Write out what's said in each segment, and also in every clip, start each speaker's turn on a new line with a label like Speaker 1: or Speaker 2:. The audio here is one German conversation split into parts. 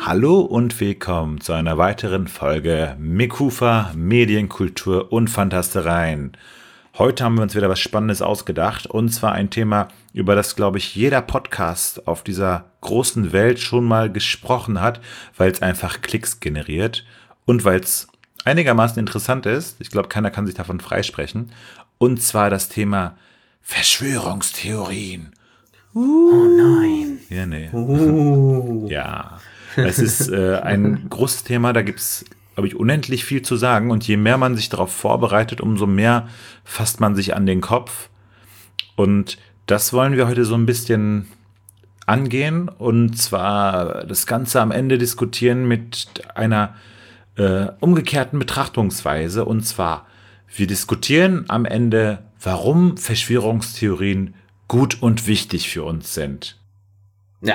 Speaker 1: Hallo und willkommen zu einer weiteren Folge Mekufa, Medienkultur und Fantastereien. Heute haben wir uns wieder was Spannendes ausgedacht, und zwar ein Thema, über das, glaube ich, jeder Podcast auf dieser großen Welt schon mal gesprochen hat, weil es einfach Klicks generiert und weil es einigermaßen interessant ist. Ich glaube, keiner kann sich davon freisprechen. Und zwar das Thema Verschwörungstheorien.
Speaker 2: Oh nein.
Speaker 1: Ja, nee. Ja. Es ist ein großes Thema, da gibt es, glaube ich, unendlich viel zu sagen. Und je mehr man sich darauf vorbereitet, umso mehr fasst man sich an den Kopf. Und das wollen wir heute so ein bisschen angehen. Und zwar das Ganze am Ende diskutieren mit einer umgekehrten Betrachtungsweise. Und zwar, wir diskutieren am Ende, warum Verschwörungstheorien gut und wichtig für uns sind.
Speaker 2: Ja.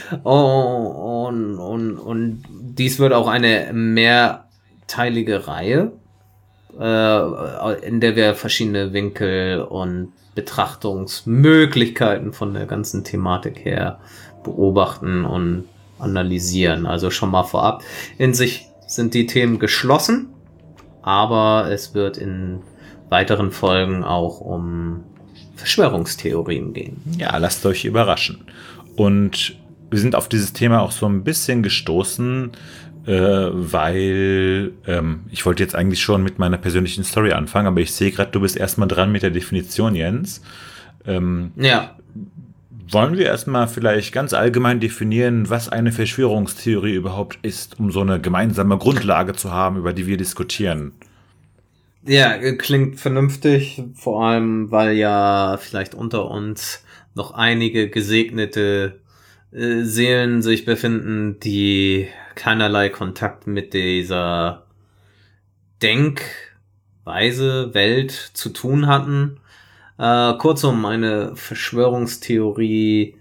Speaker 2: Und dies wird auch eine mehrteilige Reihe, in der wir verschiedene Winkel und Betrachtungsmöglichkeiten von der ganzen Thematik her beobachten und analysieren. Also schon mal vorab. In sich sind die Themen geschlossen, aber es wird in weiteren Folgen auch um Verschwörungstheorien gehen.
Speaker 1: Ja, lasst euch überraschen. Und wir sind auf dieses Thema auch so ein bisschen gestoßen, weil ich wollte jetzt eigentlich schon mit meiner persönlichen Story anfangen, aber ich sehe gerade, du bist erstmal dran mit der Definition, Jens.
Speaker 2: Ja.
Speaker 1: Wollen wir erstmal vielleicht ganz allgemein definieren, was eine Verschwörungstheorie überhaupt ist, um so eine gemeinsame Grundlage zu haben, über die wir diskutieren?
Speaker 2: Ja, klingt vernünftig, vor allem, weil ja vielleicht unter uns noch einige gesegnete Seelen sich befinden, die keinerlei Kontakt mit dieser Denkweise, Welt zu tun hatten. Kurzum, eine Verschwörungstheorie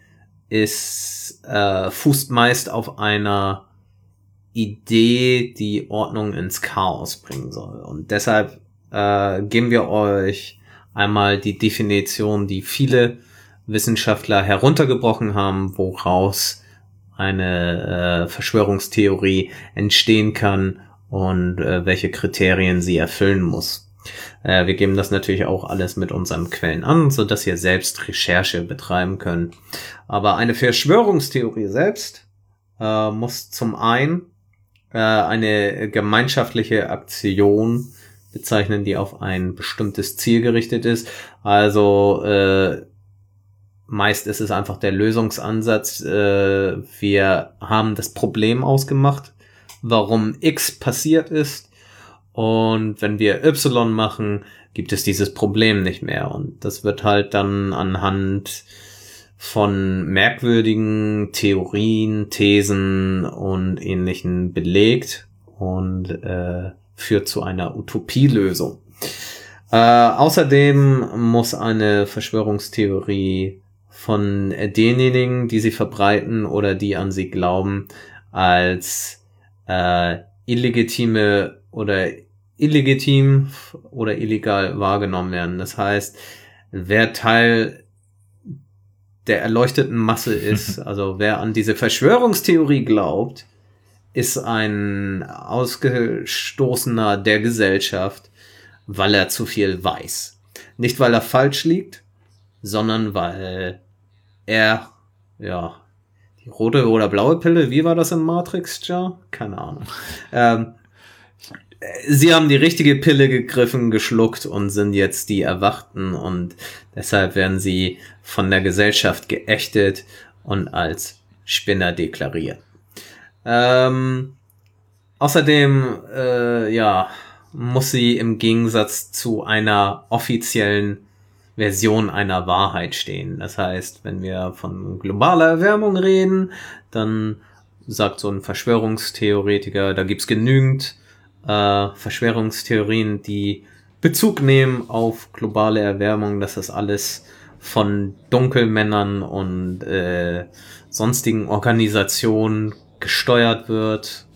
Speaker 2: fußt meist auf einer Idee, die Ordnung ins Chaos bringen soll. Und deshalb geben wir euch einmal die Definition, die viele Wissenschaftler heruntergebrochen haben, woraus eine Verschwörungstheorie entstehen kann und welche Kriterien sie erfüllen muss. Wir geben das natürlich auch alles mit unseren Quellen an, so dass ihr selbst Recherche betreiben könnt. Aber eine Verschwörungstheorie selbst muss zum einen eine gemeinschaftliche Aktion bezeichnen, die auf ein bestimmtes Ziel gerichtet ist. Also meist ist es einfach der Lösungsansatz. Wir haben das Problem ausgemacht, warum X passiert ist. Und wenn wir Y machen, gibt es dieses Problem nicht mehr. Und das wird halt dann anhand von merkwürdigen Theorien, Thesen und Ähnlichen belegt und führt zu einer Utopielösung. Außerdem muss eine Verschwörungstheorie von denjenigen, die sie verbreiten oder die an sie glauben, als illegitim oder illegal wahrgenommen werden. Das heißt, wer Teil der erleuchteten Masse ist, also wer an diese Verschwörungstheorie glaubt, ist ein Ausgestoßener der Gesellschaft, weil er zu viel weiß. Nicht, weil er falsch liegt, sondern weil er, ja, die rote oder blaue Pille, wie war das in Matrix, ja? Keine Ahnung. Sie haben die richtige Pille gegriffen, geschluckt und sind jetzt die Erwachten, und deshalb werden sie von der Gesellschaft geächtet und als Spinner deklariert. Außerdem, muss sie im Gegensatz zu einer offiziellen Version einer Wahrheit stehen. Das heißt, wenn wir von globaler Erwärmung reden, dann sagt so ein Verschwörungstheoretiker, da gibt's genügend Verschwörungstheorien, die Bezug nehmen auf globale Erwärmung, dass das alles von Dunkelmännern und sonstigen Organisationen gesteuert wird.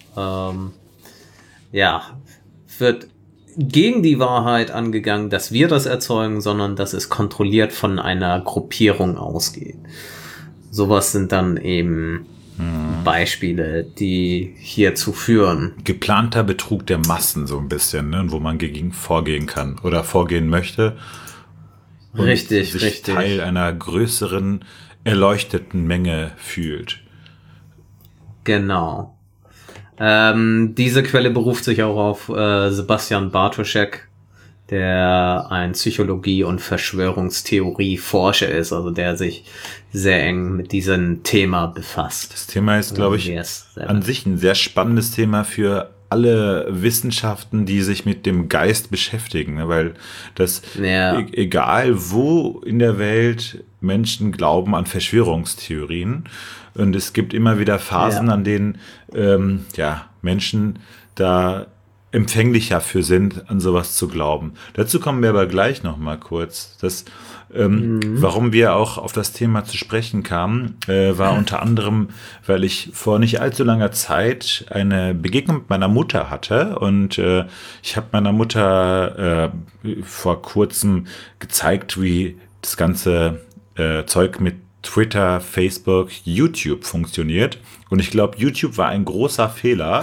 Speaker 2: Wird gegen die Wahrheit angegangen, dass wir das erzeugen, sondern dass es kontrolliert von einer Gruppierung ausgeht. Sowas sind dann eben Beispiele, die hierzu führen.
Speaker 1: Geplanter Betrug der Massen so ein bisschen, ne? Wo man gegen vorgehen kann oder vorgehen möchte. Und
Speaker 2: Richtig,
Speaker 1: sich
Speaker 2: richtig.
Speaker 1: Teil einer größeren, erleuchteten Menge fühlt.
Speaker 2: Genau. Diese Quelle beruft sich auch auf Sebastian Bartoschek, der ein Psychologie- und Verschwörungstheorie-Forscher ist, also der sich sehr eng mit diesem Thema befasst.
Speaker 1: Das Thema ist, glaube ich, an sich ein sehr spannendes Thema für alle Wissenschaften, die sich mit dem Geist beschäftigen, ne? Weil das, egal wo in der Welt, Menschen glauben an Verschwörungstheorien, und es gibt immer wieder Phasen, an denen Menschen da empfänglicher für sind, an sowas zu glauben. Dazu kommen wir aber gleich noch mal kurz. Warum wir auch auf das Thema zu sprechen kamen, war unter anderem, weil ich vor nicht allzu langer Zeit eine Begegnung mit meiner Mutter hatte, und ich habe meiner Mutter vor kurzem gezeigt, wie das ganze Zeug mit Twitter, Facebook, YouTube funktioniert. Und ich glaube, YouTube war ein großer Fehler.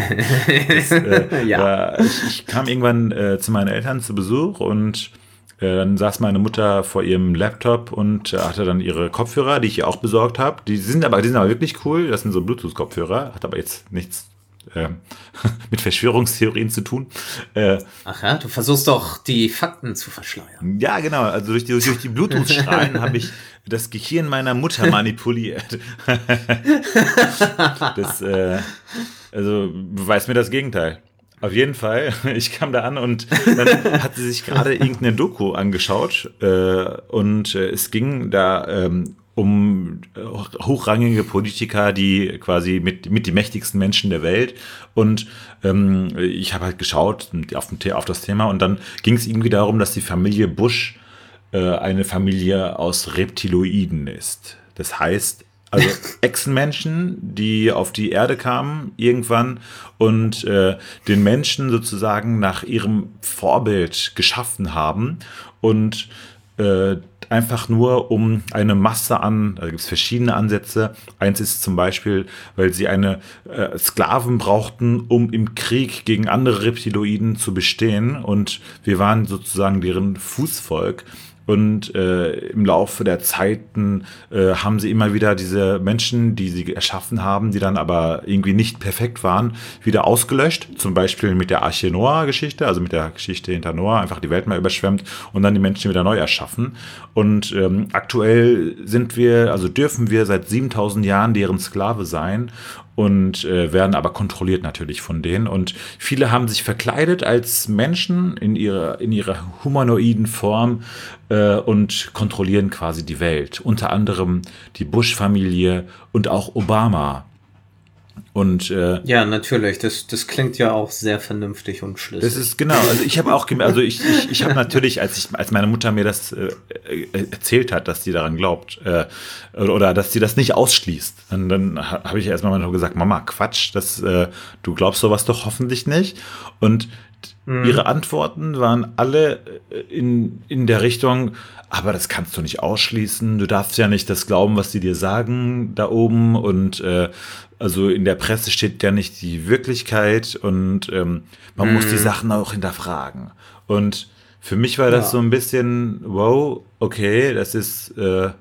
Speaker 1: Ich kam irgendwann zu meinen Eltern zu Besuch, und dann saß meine Mutter vor ihrem Laptop und hatte dann ihre Kopfhörer, die ich ihr auch besorgt habe. Die sind aber wirklich cool. Das sind so Bluetooth-Kopfhörer. Hat aber jetzt nichts mit Verschwörungstheorien zu tun.
Speaker 2: Ach ja, du versuchst doch, die Fakten zu verschleiern.
Speaker 1: Ja, genau. Also durch die Bluetooth-Strahlen habe ich das Gehirn meiner Mutter manipuliert. Beweist mir das Gegenteil. Auf jeden Fall, ich kam da an, und dann hat sie sich gerade irgendeine Doku angeschaut, und es ging da um hochrangige Politiker, die quasi mit die mächtigsten Menschen der Welt, und ich habe halt geschaut auf das Thema, und dann ging es irgendwie darum, dass die Familie Bush eine Familie aus Reptiloiden ist. Das heißt, also Echsenmenschen, die auf die Erde kamen irgendwann und den Menschen sozusagen nach ihrem Vorbild geschaffen haben, und einfach nur um eine Masse an, da gibt es verschiedene Ansätze. Eins ist zum Beispiel, weil sie Sklaven brauchten, um im Krieg gegen andere Reptiloiden zu bestehen, und wir waren sozusagen deren Fußvolk. Und im Laufe der Zeiten haben sie immer wieder diese Menschen, die sie erschaffen haben, die dann aber irgendwie nicht perfekt waren, wieder ausgelöscht. Zum Beispiel mit der Arche Noah-Geschichte, also mit der Geschichte hinter Noah, einfach die Welt mal überschwemmt und dann die Menschen wieder neu erschaffen. Und aktuell dürfen wir seit 7000 Jahren deren Sklave sein, und werden aber kontrolliert natürlich von denen. Und viele haben sich verkleidet als Menschen in ihrer humanoiden Form und kontrollieren quasi die Welt. Unter anderem die Bush-Familie und auch Obama. Und
Speaker 2: ja, natürlich. Das klingt ja auch sehr vernünftig und schlüssig.
Speaker 1: Das ist genau. Also ich habe auch, ich habe natürlich, als meine Mutter mir das erzählt hat, dass sie daran glaubt oder dass sie das nicht ausschließt, dann habe ich erstmal nur gesagt, Mama, Quatsch, du glaubst sowas doch hoffentlich nicht. Und ihre Antworten waren alle in der Richtung, aber das kannst du nicht ausschließen. Du darfst ja nicht das glauben, was die dir sagen da oben. Und also in der Presse steht ja nicht die Wirklichkeit, und man muss die Sachen auch hinterfragen. Und für mich war das so ein bisschen, wow, okay, das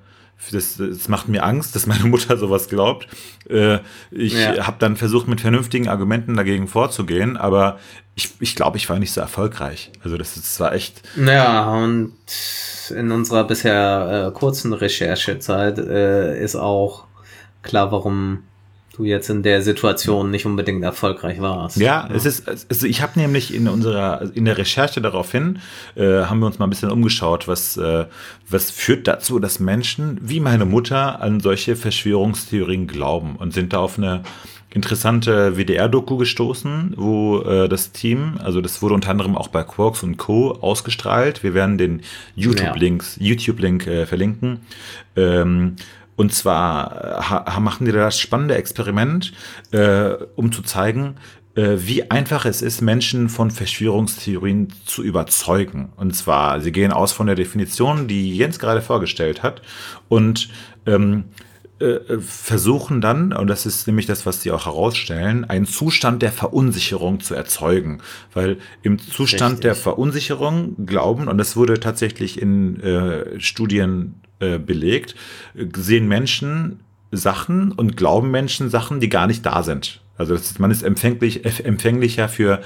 Speaker 1: macht mir Angst, dass meine Mutter sowas glaubt. Ich habe dann versucht, mit vernünftigen Argumenten dagegen vorzugehen, aber ich glaube, ich war nicht so erfolgreich. Also das war echt...
Speaker 2: Ja, und in unserer bisher kurzen Recherchezeit ist auch klar, warum du jetzt in der Situation nicht unbedingt erfolgreich warst.
Speaker 1: Ja, ich habe nämlich in der Recherche daraufhin, haben wir uns mal ein bisschen umgeschaut, was führt dazu, dass Menschen wie meine Mutter an solche Verschwörungstheorien glauben, und sind da auf eine interessante WDR-Doku gestoßen, wo das Team, also das wurde unter anderem auch bei Quarks und Co. ausgestrahlt. Wir werden den YouTube-Link verlinken. Und zwar machen die da das spannende Experiment, um zu zeigen, wie einfach es ist, Menschen von Verschwörungstheorien zu überzeugen. Und zwar, sie gehen aus von der Definition, die Jens gerade vorgestellt hat, und versuchen dann, und das ist nämlich das, was sie auch herausstellen, einen Zustand der Verunsicherung zu erzeugen. Weil im Zustand der Verunsicherung glauben, und das wurde tatsächlich in Studien belegt, sehen Menschen Sachen und glauben Menschen Sachen, die gar nicht da sind. Also man ist empfänglicher für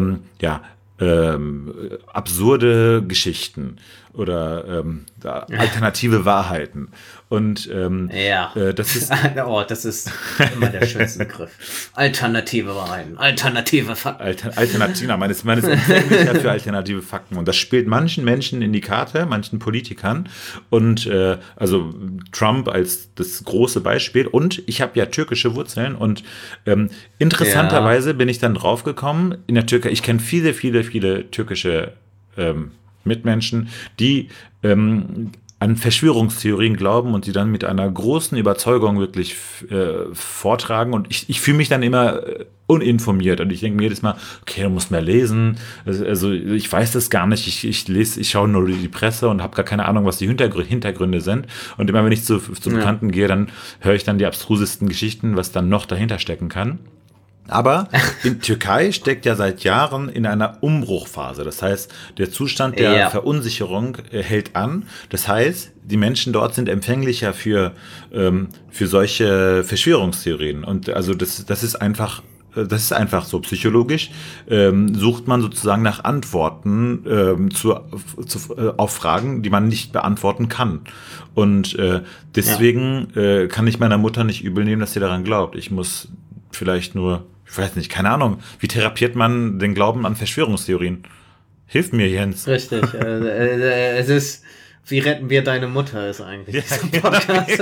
Speaker 1: absurde Geschichten oder alternative Wahrheiten. Und das ist
Speaker 2: das ist immer der schönste Begriff. Alternative Wahrheiten, alternative Fakten.
Speaker 1: Man ist empfänglicher für alternative Fakten. Und das spielt manchen Menschen in die Karte, manchen Politikern. Und also Trump als das große Beispiel. Und ich habe ja türkische Wurzeln. Und interessanterweise bin ich dann draufgekommen, in der Türkei, ich kenne viele, viele, viele türkische Mitmenschen, die an Verschwörungstheorien glauben und die dann mit einer großen Überzeugung wirklich vortragen. Und ich fühle mich dann immer uninformiert. Und ich denke mir jedes Mal, okay, du musst mehr lesen. Also ich weiß das gar nicht. Ich schaue nur die Presse und habe gar keine Ahnung, was die Hintergründe sind. Und immer wenn ich zu Bekannten gehe, dann höre ich dann die abstrusesten Geschichten, was dann noch dahinter stecken kann. Aber in Türkei steckt ja seit Jahren in einer Umbruchphase. Das heißt, der Zustand der Verunsicherung hält an. Das heißt, die Menschen dort sind empfänglicher für solche Verschwörungstheorien. Und also das ist einfach so psychologisch. Sucht man sozusagen nach Antworten auf Fragen, die man nicht beantworten kann. Und deswegen kann ich meiner Mutter nicht übel nehmen, dass sie daran glaubt. Ich muss vielleicht nur, ich weiß nicht, keine Ahnung, wie therapiert man den Glauben an Verschwörungstheorien? Hilf mir, Jens.
Speaker 2: Richtig. Es ist, wie retten wir deine Mutter, ist eigentlich
Speaker 1: dieser Podcast.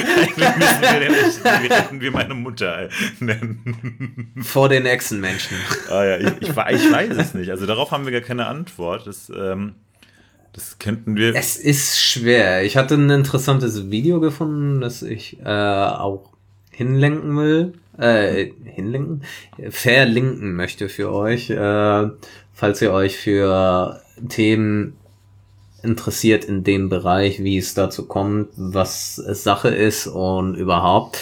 Speaker 1: Wie retten wir meine Mutter nennen?
Speaker 2: Vor den Echsenmenschen.
Speaker 1: Ich weiß es nicht. Also darauf haben wir gar keine Antwort. Das könnten wir.
Speaker 2: Es ist schwer. Ich hatte ein interessantes Video gefunden, das ich auch verlinken möchte für euch, falls ihr euch für Themen interessiert in dem Bereich, wie es dazu kommt, was Sache ist und überhaupt.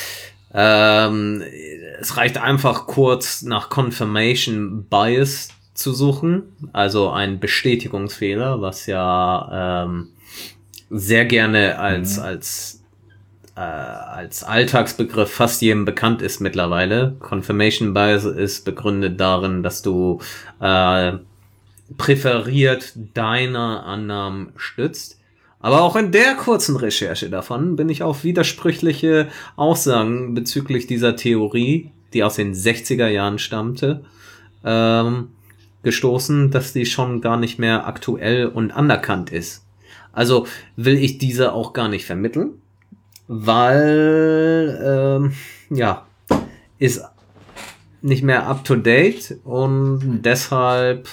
Speaker 2: Es reicht einfach kurz nach Confirmation Bias zu suchen, also ein Bestätigungsfehler, was ja sehr gerne als Alltagsbegriff fast jedem bekannt ist mittlerweile. Confirmation Bias ist begründet darin, dass du präferiert deine Annahmen stützt. Aber auch in der kurzen Recherche davon bin ich auf widersprüchliche Aussagen bezüglich dieser Theorie, die aus den 60er Jahren stammte, gestoßen, dass die schon gar nicht mehr aktuell und anerkannt ist. Also will ich diese auch gar nicht vermitteln, weil ist nicht mehr up to date und deshalb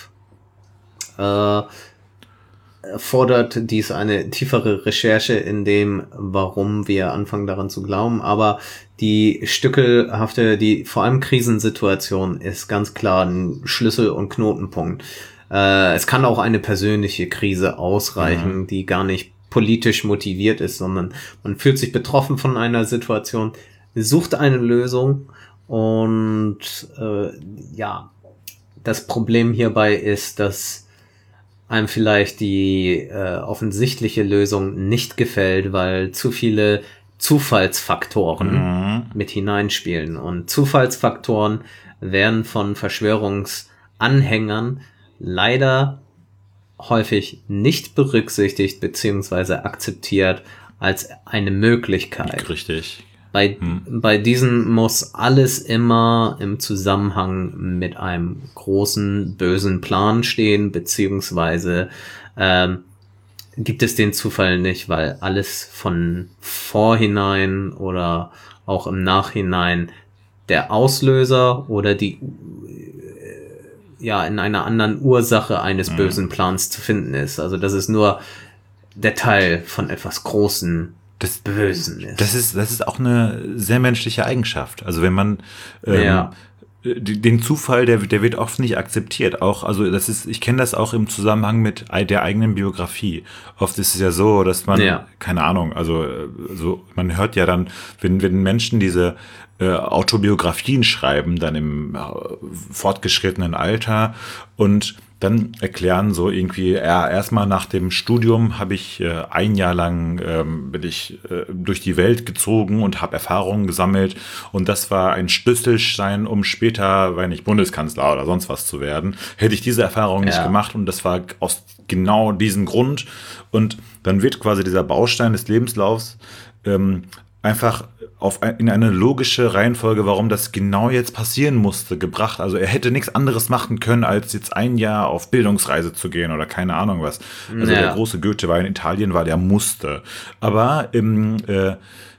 Speaker 2: fordert dies eine tiefere Recherche in dem, warum wir anfangen daran zu glauben, aber die vor allem Krisensituation ist ganz klar ein Schlüssel- und Knotenpunkt. Es kann auch eine persönliche Krise ausreichen, die gar nicht politisch motiviert ist, sondern man fühlt sich betroffen von einer Situation, sucht eine Lösung und das Problem hierbei ist, dass einem vielleicht die offensichtliche Lösung nicht gefällt, weil zu viele Zufallsfaktoren mit hineinspielen. Und Zufallsfaktoren werden von Verschwörungsanhängern leider häufig nicht berücksichtigt bzw. akzeptiert als eine Möglichkeit.
Speaker 1: Richtig.
Speaker 2: Bei diesen muss alles immer im Zusammenhang mit einem großen, bösen Plan stehen, beziehungsweise gibt es den Zufall nicht, weil alles von vorhinein oder auch im Nachhinein der Auslöser oder die in einer anderen Ursache eines bösen Plans zu finden ist. Also das ist nur der Teil von etwas Großen, Bösen ist.
Speaker 1: Das ist auch eine sehr menschliche Eigenschaft. Also wenn man den Zufall, der wird oft nicht akzeptiert. Auch, also ich kenne das auch im Zusammenhang mit der eigenen Biografie. Oft ist es ja so, dass man, keine Ahnung, also so, man hört ja dann, wenn Menschen diese Autobiografien schreiben, dann im fortgeschrittenen Alter und dann erklären so irgendwie, erstmal nach dem Studium habe ich ein Jahr lang bin ich durch die Welt gezogen und habe Erfahrungen gesammelt und das war ein Schlüsselstein, um später, wenn ich Bundeskanzler oder sonst was zu werden, hätte ich diese Erfahrung nicht gemacht und das war aus genau diesem Grund und dann wird quasi dieser Baustein des Lebenslaufs einfach in eine logische Reihenfolge, warum das genau jetzt passieren musste, gebracht. Also er hätte nichts anderes machen können, als jetzt ein Jahr auf Bildungsreise zu gehen oder keine Ahnung was. Also der große Goethe war in Italien, weil der musste. Aber in der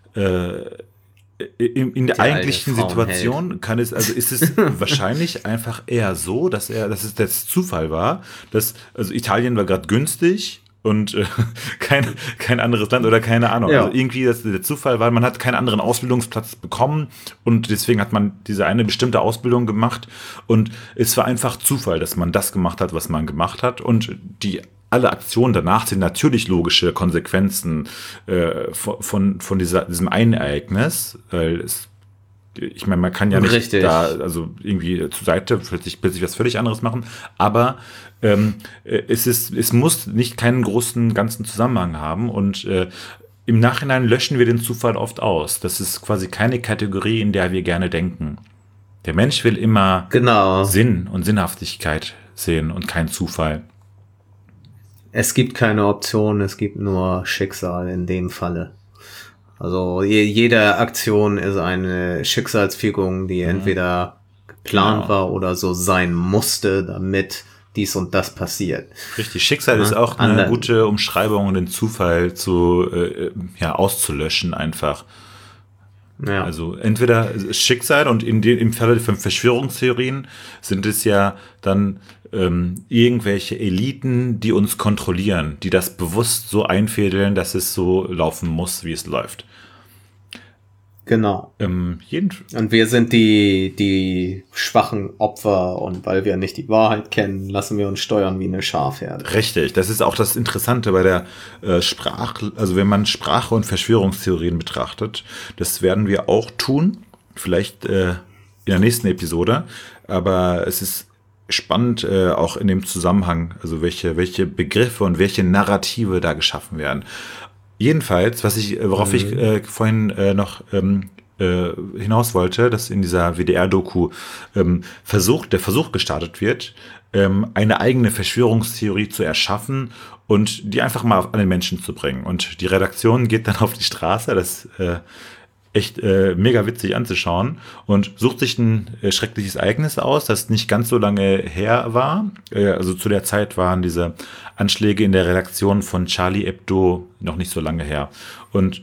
Speaker 1: eigentlichen Situation ist es wahrscheinlich einfach eher so, dass es das Zufall war, also Italien war gerade günstig, und kein anderes Land oder keine Ahnung. Ja. Also irgendwie der Zufall war, man hat keinen anderen Ausbildungsplatz bekommen und deswegen hat man diese eine bestimmte Ausbildung gemacht und es war einfach Zufall, dass man das gemacht hat, was man gemacht hat und alle Aktionen danach sind natürlich logische Konsequenzen von diesem einen Ereignis, weil ich meine, man kann ja nicht also irgendwie zur Seite plötzlich was völlig anderes machen, aber es muss nicht keinen großen ganzen Zusammenhang haben und im Nachhinein löschen wir den Zufall oft aus. Das ist quasi keine Kategorie, in der wir gerne denken. Der Mensch will immer Sinn und Sinnhaftigkeit sehen und keinen Zufall.
Speaker 2: Es gibt keine Option, es gibt nur Schicksal in dem Falle. Also jede Aktion ist eine Schicksalsfügung, die entweder geplant war oder so sein musste, damit dies und das passiert.
Speaker 1: Richtig, Schicksal ist auch eine gute Umschreibung, den Zufall auszulöschen einfach. Ja. Also entweder Schicksal und im Falle von Verschwörungstheorien sind es ja dann irgendwelche Eliten, die uns kontrollieren, die das bewusst so einfädeln, dass es so laufen muss, wie es läuft.
Speaker 2: Genau. Und wir sind die schwachen Opfer und weil wir nicht die Wahrheit kennen, lassen wir uns steuern wie eine Schafherde.
Speaker 1: Richtig, das ist auch das Interessante bei der also wenn man Sprache und Verschwörungstheorien betrachtet, das werden wir auch tun, vielleicht in der nächsten Episode, aber es ist spannend auch in dem Zusammenhang, also welche Begriffe und welche Narrative da geschaffen werden. Jedenfalls, worauf ich vorhin noch hinaus wollte, dass in dieser WDR-Doku der Versuch gestartet wird, eine eigene Verschwörungstheorie zu erschaffen und die einfach mal an den Menschen zu bringen. Und die Redaktion geht dann auf die Straße, das echt mega witzig anzuschauen und sucht sich ein schreckliches Ereignis aus, das nicht ganz so lange her war. Also zu der Zeit waren diese Anschläge in der Redaktion von Charlie Hebdo noch nicht so lange her. Und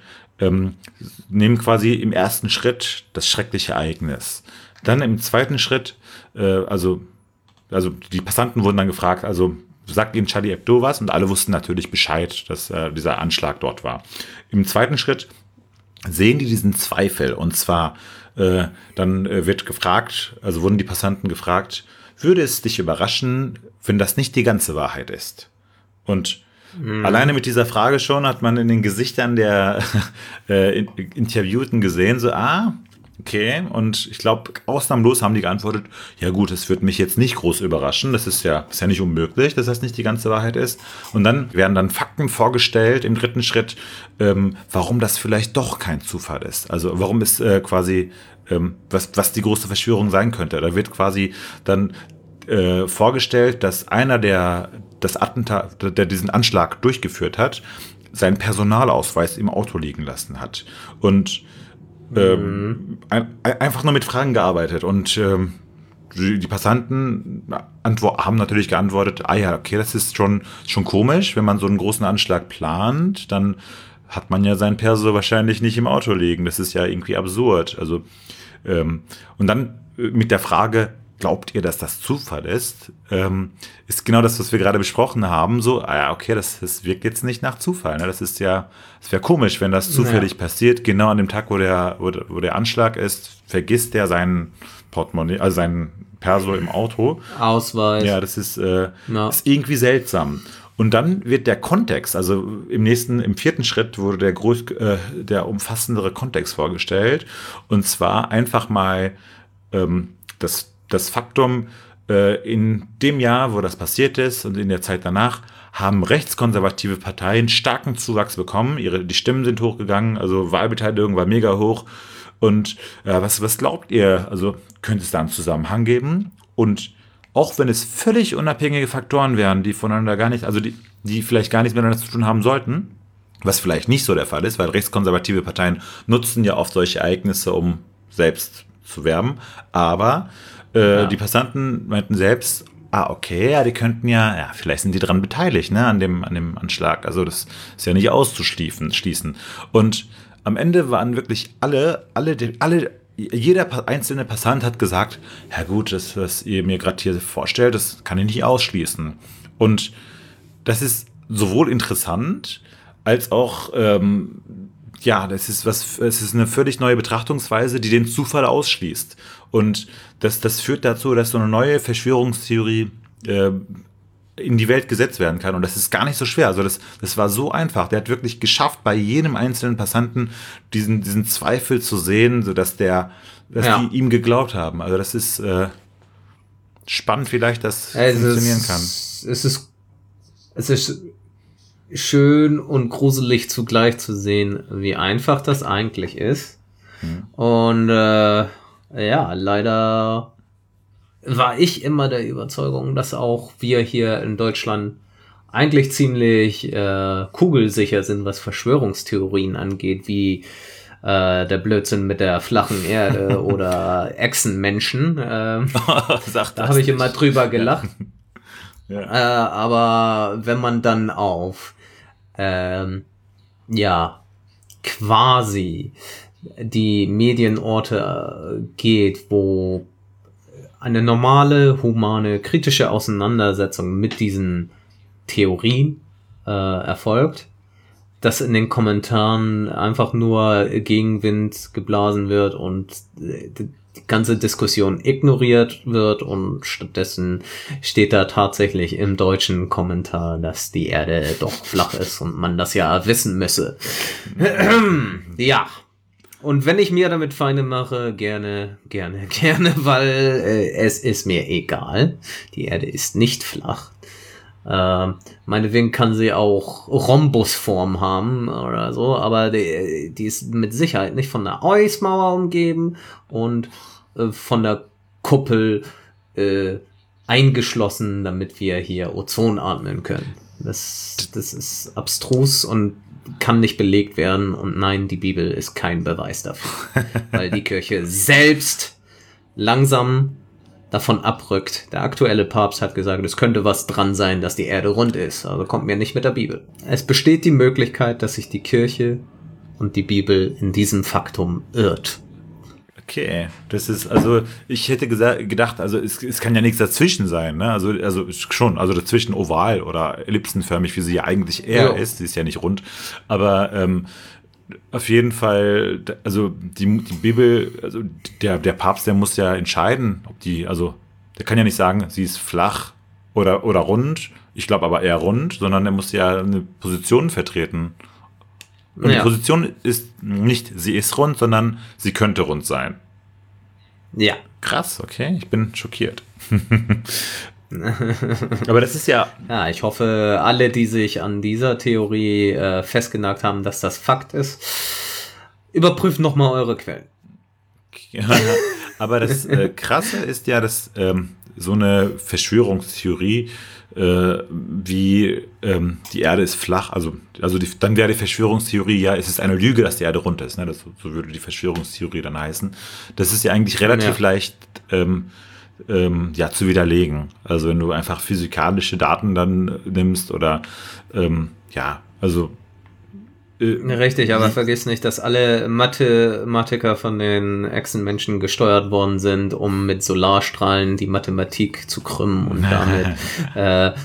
Speaker 1: nehmen quasi im ersten Schritt das schreckliche Ereignis. Dann im zweiten Schritt, also die Passanten wurden dann gefragt, also sagt ihnen Charlie Hebdo was? Und alle wussten natürlich Bescheid, dass dieser Anschlag dort war. Im zweiten Schritt sehen die diesen Zweifel und zwar dann wird gefragt, also wurden die Passanten gefragt, würde es dich überraschen, wenn das nicht die ganze Wahrheit ist? Und alleine mit dieser Frage schon hat man in den Gesichtern der Interviewten gesehen, so, okay, und ich glaube, ausnahmslos haben die geantwortet, ja gut, es wird mich jetzt nicht groß überraschen, das ist ja nicht unmöglich, dass das nicht die ganze Wahrheit ist. Und dann werden dann Fakten vorgestellt im dritten Schritt, warum das vielleicht doch kein Zufall ist. Also warum es quasi, was die große Verschwörung sein könnte. Da wird quasi dann vorgestellt, dass einer, der diesen Anschlag durchgeführt hat, seinen Personalausweis im Auto liegen lassen hat. Und einfach nur mit Fragen gearbeitet und die Passanten haben natürlich geantwortet, ja, okay, das ist schon komisch, wenn man so einen großen Anschlag plant, dann hat man ja sein Perso wahrscheinlich nicht im Auto liegen, das ist ja irgendwie absurd. Also und dann mit der Frage, glaubt ihr, dass das Zufall ist? Ist genau das, was wir gerade besprochen haben. So, okay, das wirkt jetzt nicht nach Zufall. Ne? Das wäre komisch, wenn das zufällig passiert. Genau an dem Tag, wo der Anschlag ist, vergisst der sein Portemonnaie, also sein Perso im Auto.
Speaker 2: Ausweis.
Speaker 1: Ja, das ist irgendwie seltsam. Und dann wird der Kontext, also im 4. Schritt wurde der umfassendere Kontext vorgestellt. Und zwar einfach mal das Faktum, in dem Jahr, wo das passiert ist und in der Zeit danach, haben rechtskonservative Parteien starken Zuwachs bekommen. Die Stimmen sind hochgegangen, also Wahlbeteiligung war mega hoch. Und was glaubt ihr? Also könnte es da einen Zusammenhang geben? Und auch wenn es völlig unabhängige Faktoren wären, die voneinander gar nicht, also die vielleicht gar nichts miteinander zu tun haben sollten, was vielleicht nicht so der Fall ist, weil rechtskonservative Parteien nutzen ja oft solche Ereignisse, um selbst zu werben. Aber die Passanten meinten selbst, okay, ja, die könnten vielleicht sind die dran beteiligt, ne, an dem Anschlag. Also das ist ja nicht auszuschließen. Und am Ende waren wirklich jeder einzelne Passant hat gesagt, ja gut, das, was ihr mir gerade hier vorstellt, das kann ich nicht ausschließen. Und das ist sowohl interessant, als auch, es ist eine völlig neue Betrachtungsweise, die den Zufall ausschließt. Und das führt dazu, dass so eine neue Verschwörungstheorie in die Welt gesetzt werden kann. Und das ist gar nicht so schwer. Also das war so einfach. Der hat wirklich geschafft, bei jedem einzelnen Passanten diesen Zweifel zu sehen, sodass die ihm geglaubt haben. Also das ist spannend vielleicht, dass funktionieren kann.
Speaker 2: Es ist schön und gruselig zugleich zu sehen, wie einfach das eigentlich ist. Und leider war ich immer der Überzeugung, dass auch wir hier in Deutschland eigentlich ziemlich kugelsicher sind, was Verschwörungstheorien angeht, wie der Blödsinn mit der flachen Erde oder Echsenmenschen. Da habe ich immer drüber gelacht. Ja. Aber wenn man dann auf quasi die Medienorte geht, wo eine normale, humane, kritische Auseinandersetzung mit diesen Theorien erfolgt, dass in den Kommentaren einfach nur Gegenwind geblasen wird und die ganze Diskussion ignoriert wird und stattdessen steht da tatsächlich im deutschen Kommentar, dass die Erde doch flach ist und man das ja wissen müsse. Ja. Und wenn ich mir damit Feinde mache, gerne, weil es ist mir egal. Die Erde ist nicht flach. Meinetwegen kann sie auch Rhombusform haben oder so, aber die ist mit Sicherheit nicht von der Eismauer umgeben und von der Kuppel eingeschlossen, damit wir hier Ozon atmen können. Das ist abstrus und kann nicht belegt werden. Und nein, die Bibel ist kein Beweis dafür. Weil die Kirche selbst langsam davon abrückt. Der aktuelle Papst hat gesagt, es könnte was dran sein, dass die Erde rund ist. Also kommt mir nicht mit der Bibel. Es besteht die Möglichkeit, dass sich die Kirche und die Bibel in diesem Faktum irrt.
Speaker 1: Okay, das ist, also ich hätte gedacht, also es kann ja nichts dazwischen sein, ne? Also schon, also dazwischen oval oder ellipsenförmig, wie sie ja eigentlich eher ist, sie ist ja nicht rund, aber auf jeden Fall, also die Bibel, also der Papst, der muss ja entscheiden, ob der kann ja nicht sagen, sie ist flach oder rund, ich glaube aber eher rund, sondern er muss ja eine Position vertreten. Und die Position ist nicht, sie ist rund, sondern sie könnte rund sein.
Speaker 2: Ja.
Speaker 1: Krass, okay, ich bin schockiert. Aber das ist ja...
Speaker 2: Ja, ich hoffe, alle, die sich an dieser Theorie festgenagt haben, dass das Fakt ist, überprüft nochmal eure Quellen.
Speaker 1: Aber das Krasse ist ja, dass so eine Verschwörungstheorie wie die Erde ist flach, dann wäre die Verschwörungstheorie, ja, es ist eine Lüge, dass die Erde rund ist, ne? So würde die Verschwörungstheorie dann heißen. Das ist ja eigentlich relativ leicht zu widerlegen. Also wenn du einfach physikalische Daten dann nimmst oder
Speaker 2: Richtig, aber vergiss nicht, dass alle Mathematiker von den Echsenmenschen gesteuert worden sind, um mit Solarstrahlen die Mathematik zu krümmen und damit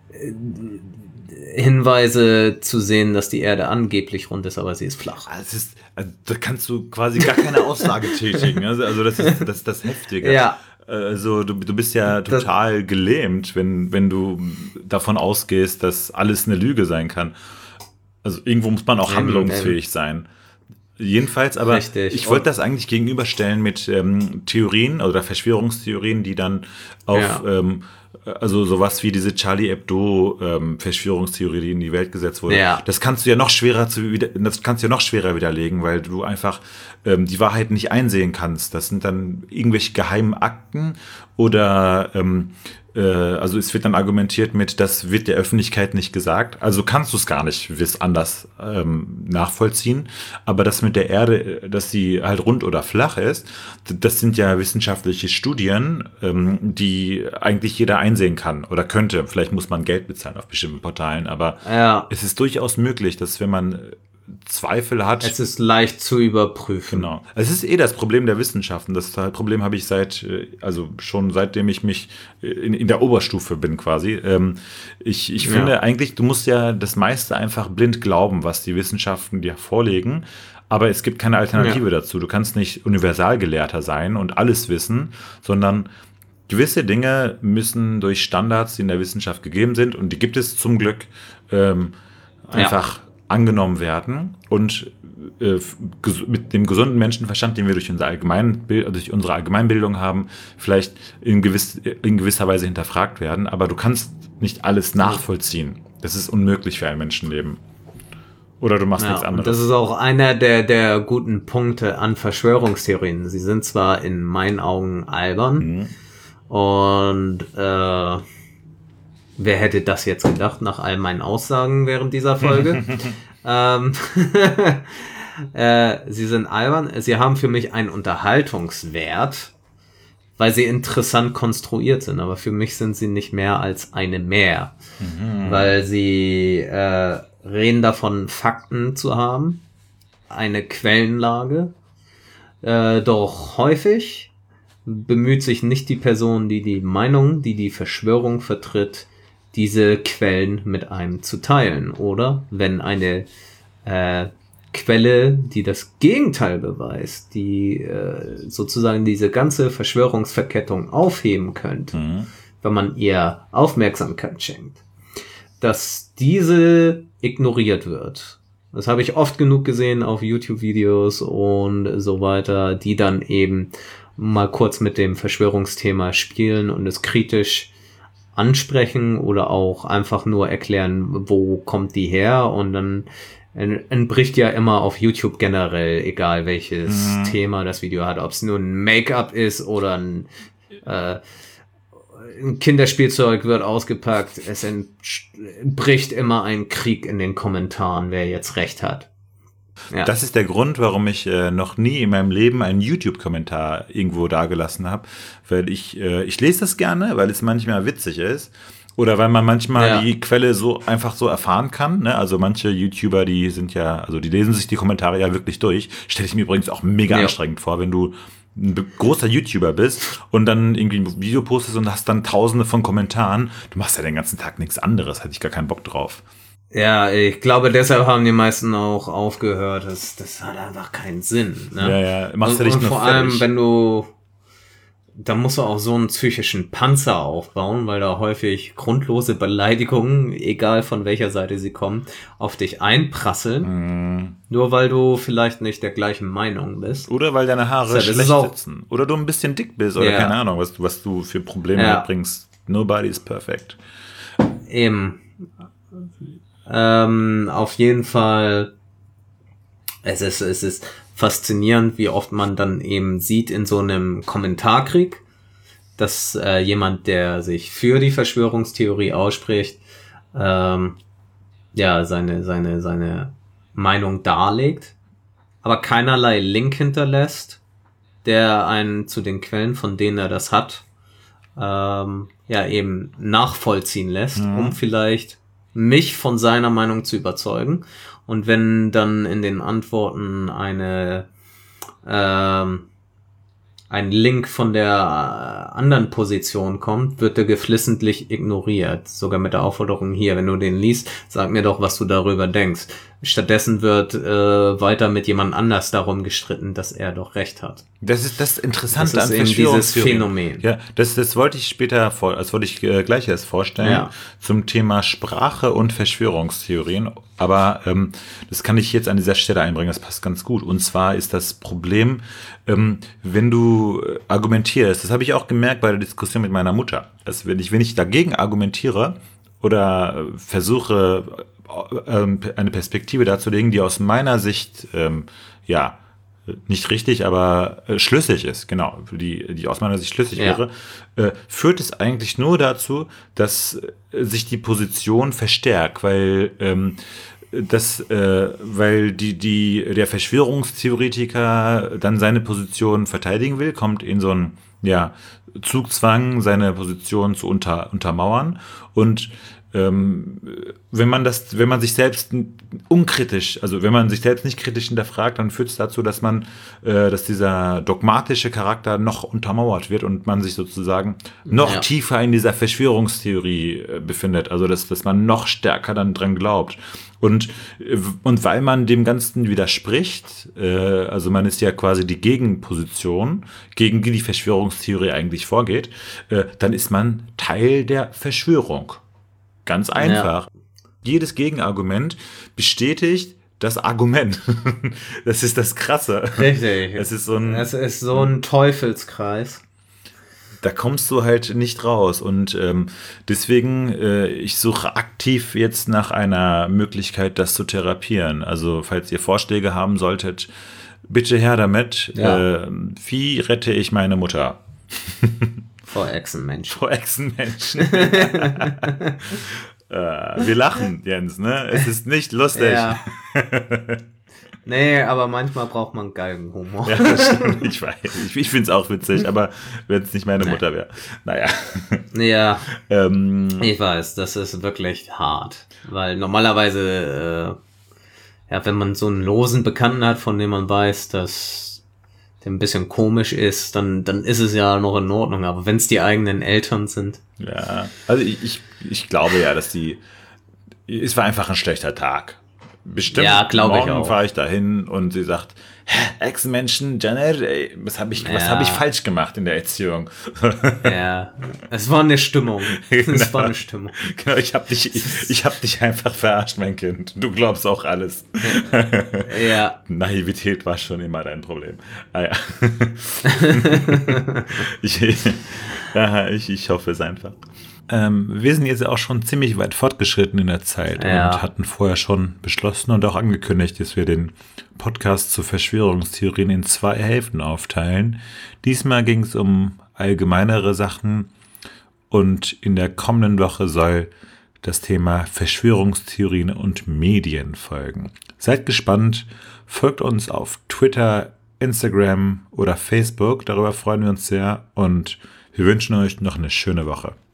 Speaker 2: Hinweise zu sehen, dass die Erde angeblich rund ist, aber sie ist flach.
Speaker 1: Da kannst du quasi gar keine Aussage tätigen. Also das ist das Heftige.
Speaker 2: Ja.
Speaker 1: Also du bist ja total gelähmt, wenn du davon ausgehst, dass alles eine Lüge sein kann. Also irgendwo muss man auch handlungsfähig sein. Jedenfalls, aber
Speaker 2: richtig.
Speaker 1: Ich wollte das eigentlich gegenüberstellen mit Theorien oder Verschwörungstheorien, die dann auf also sowas wie diese Charlie Hebdo Verschwörungstheorie, die in die Welt gesetzt wurde.
Speaker 2: Ja.
Speaker 1: Das kannst du ja noch schwerer widerlegen, weil du einfach die Wahrheit nicht einsehen kannst. Das sind dann irgendwelche geheimen Akten oder also es wird dann argumentiert mit, das wird der Öffentlichkeit nicht gesagt. Also kannst du es gar nicht anders nachvollziehen. Aber das mit der Erde, dass sie halt rund oder flach ist, das sind ja wissenschaftliche Studien, die eigentlich jeder einsehen kann oder könnte. Vielleicht muss man Geld bezahlen auf bestimmten Portalen, aber es ist durchaus möglich, dass wenn man Zweifel hat.
Speaker 2: Es ist leicht zu überprüfen.
Speaker 1: Genau. Es ist das Problem der Wissenschaften. Das Problem habe ich schon seitdem ich mich in der Oberstufe bin quasi. Ich finde eigentlich, du musst ja das meiste einfach blind glauben, was die Wissenschaften dir vorlegen. Aber es gibt keine Alternative dazu. Du kannst nicht Universalgelehrter sein und alles wissen, sondern gewisse Dinge müssen durch Standards, die in der Wissenschaft gegeben sind, und die gibt es zum Glück, einfach angenommen werden und mit dem gesunden Menschenverstand, den wir durch unsere Allgemeinbildung haben, vielleicht in gewisser Weise hinterfragt werden. Aber du kannst nicht alles nachvollziehen. Das ist unmöglich für ein Menschenleben. Oder du machst nichts anderes.
Speaker 2: Das ist auch einer der guten Punkte an Verschwörungstheorien. Sie sind zwar in meinen Augen albern und wer hätte das jetzt gedacht nach all meinen Aussagen während dieser Folge? Sie sind albern. Sie haben für mich einen Unterhaltungswert, weil sie interessant konstruiert sind. Aber für mich sind sie nicht mehr als eine mehr. Weil sie reden davon, Fakten zu haben, eine Quellenlage. Doch häufig bemüht sich nicht die Person, die Meinung, die Verschwörung vertritt, diese Quellen mit einem zu teilen. Oder wenn eine Quelle, die das Gegenteil beweist, die sozusagen diese ganze Verschwörungsverkettung aufheben könnte, wenn man ihr Aufmerksamkeit schenkt, dass diese ignoriert wird. Das habe ich oft genug gesehen auf YouTube-Videos und so weiter, die dann eben mal kurz mit dem Verschwörungsthema spielen und es kritisch ansprechen oder auch einfach nur erklären, wo kommt die her, und dann entbricht ja immer auf YouTube generell, egal welches Thema das Video hat, ob es nur ein Make-up ist oder ein Kinderspielzeug wird ausgepackt, es entbricht immer ein Krieg in den Kommentaren, wer jetzt recht hat. Ja.
Speaker 1: Das ist der Grund, warum ich noch nie in meinem Leben einen YouTube-Kommentar irgendwo dagelassen habe, weil ich lese das gerne, weil es manchmal witzig ist oder weil man manchmal die Quelle so einfach so erfahren kann. Ne? Also manche YouTuber, die lesen sich die Kommentare ja wirklich durch. Stelle ich mir übrigens auch mega anstrengend vor, wenn du ein großer YouTuber bist und dann irgendwie ein Video postest und hast dann tausende von Kommentaren. Du machst ja den ganzen Tag nichts anderes, hätte ich gar keinen Bock drauf.
Speaker 2: Ja, ich glaube, deshalb haben die meisten auch aufgehört. Das hat einfach keinen Sinn. Ne?
Speaker 1: Ja, machst du dich
Speaker 2: und
Speaker 1: nur
Speaker 2: vor allem, da musst du auch so einen psychischen Panzer aufbauen, weil da häufig grundlose Beleidigungen, egal von welcher Seite sie kommen, auf dich einprasseln. Nur weil du vielleicht nicht der gleichen Meinung bist.
Speaker 1: Oder weil deine Haare schlecht sitzen. Oder du ein bisschen dick bist oder keine Ahnung, was du für Probleme mitbringst. Nobody is perfect.
Speaker 2: Eben. Auf jeden Fall, es ist faszinierend, wie oft man dann eben sieht in so einem Kommentarkrieg, dass jemand, der sich für die Verschwörungstheorie ausspricht, seine Meinung darlegt, aber keinerlei Link hinterlässt, der einen zu den Quellen, von denen er das hat, eben nachvollziehen lässt, um vielleicht mich von seiner Meinung zu überzeugen. Und wenn dann in den Antworten ein Link von der anderen Position kommt, wird er geflissentlich ignoriert. Sogar mit der Aufforderung, hier, wenn du den liest, sag mir doch, was du darüber denkst. Stattdessen wird weiter mit jemand anders darum gestritten, dass er doch recht hat.
Speaker 1: Das ist das Interessante
Speaker 2: an Verschwörungstheorien. Dieses Phänomen.
Speaker 1: Ja, das wollte ich gleich erst vorstellen, zum Thema Sprache und Verschwörungstheorien. Aber das kann ich jetzt an dieser Stelle einbringen, das passt ganz gut. Und zwar ist das Problem, wenn du argumentierst, das habe ich auch gemerkt bei der Diskussion mit meiner Mutter, dass wenn ich dagegen argumentiere oder versuche, eine Perspektive darzulegen, die aus meiner Sicht, nicht richtig, aber schlüssig ist, genau, die aus meiner Sicht schlüssig wäre, führt es eigentlich nur dazu, dass sich die Position verstärkt, weil der Verschwörungstheoretiker dann seine Position verteidigen will, kommt in so einen Zugzwang, seine Position zu untermauern. Und wenn man sich selbst unkritisch, also wenn man sich selbst nicht kritisch hinterfragt, dann führt es dazu, dass dieser dogmatische Charakter noch untermauert wird und man sich sozusagen noch tiefer in dieser Verschwörungstheorie befindet. Also dass man noch stärker dann dran glaubt. Und weil man dem Ganzen widerspricht, also man ist ja quasi die Gegenposition, gegen die Verschwörungstheorie eigentlich vorgeht, dann ist man Teil der Verschwörung. Ganz einfach. Ja. Jedes Gegenargument bestätigt das Argument. Das ist das Krasse.
Speaker 2: Richtig. Es ist so ein Teufelskreis.
Speaker 1: Da kommst du halt nicht raus. Und deswegen, ich suche aktiv jetzt nach einer Möglichkeit, das zu therapieren. Also falls ihr Vorschläge haben solltet, bitte her damit. Ja. Wie rette ich meine Mutter?
Speaker 2: Vor Echsenmenschen.
Speaker 1: Wir lachen, Jens, ne? Es ist nicht lustig. Ja.
Speaker 2: Nee, aber manchmal braucht man Galgenhumor.
Speaker 1: Ja, das stimmt. Ich weiß. Ich finde es auch witzig, aber wenn es nicht meine Mutter wäre. Naja.
Speaker 2: Ja. Ich weiß, das ist wirklich hart. Weil normalerweise, wenn man so einen losen Bekannten hat, von dem man weiß, dass der ein bisschen komisch ist, dann ist es ja noch in Ordnung. Aber wenn es die eigenen Eltern sind.
Speaker 1: Ja, also ich glaube ja, es war einfach ein schlechter Tag. Bestimmt,
Speaker 2: ja,
Speaker 1: morgen fahre ich dahin und sie sagt, Echsenmenschen, Janet, ey, was hab ich falsch gemacht in der Erziehung?
Speaker 2: Ja, es war eine Stimmung. Es war eine Stimmung.
Speaker 1: Genau, ich hab dich einfach verarscht, mein Kind. Du glaubst auch alles.
Speaker 2: Ja.
Speaker 1: Naivität war schon immer dein Problem. Ah, ja. Ich hoffe es einfach. Wir sind jetzt auch schon ziemlich weit fortgeschritten in der Zeit und hatten vorher schon beschlossen und auch angekündigt, dass wir den Podcast zu Verschwörungstheorien in 2 Hälften aufteilen. Diesmal ging es um allgemeinere Sachen und in der kommenden Woche soll das Thema Verschwörungstheorien und Medien folgen. Seid gespannt, folgt uns auf Twitter, Instagram oder Facebook, darüber freuen wir uns sehr und wir wünschen euch noch eine schöne Woche.